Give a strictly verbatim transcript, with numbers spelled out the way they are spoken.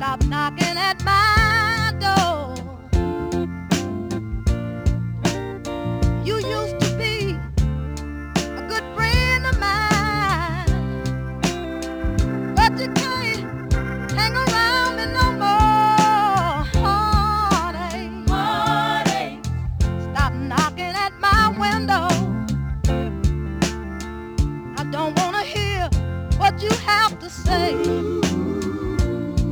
Stop knocking at my door. You used to be a good friend of mine, but you can't hang around me no more. Heartache, heartache. Stop knocking at my window. I don't wanna hear what you have to say.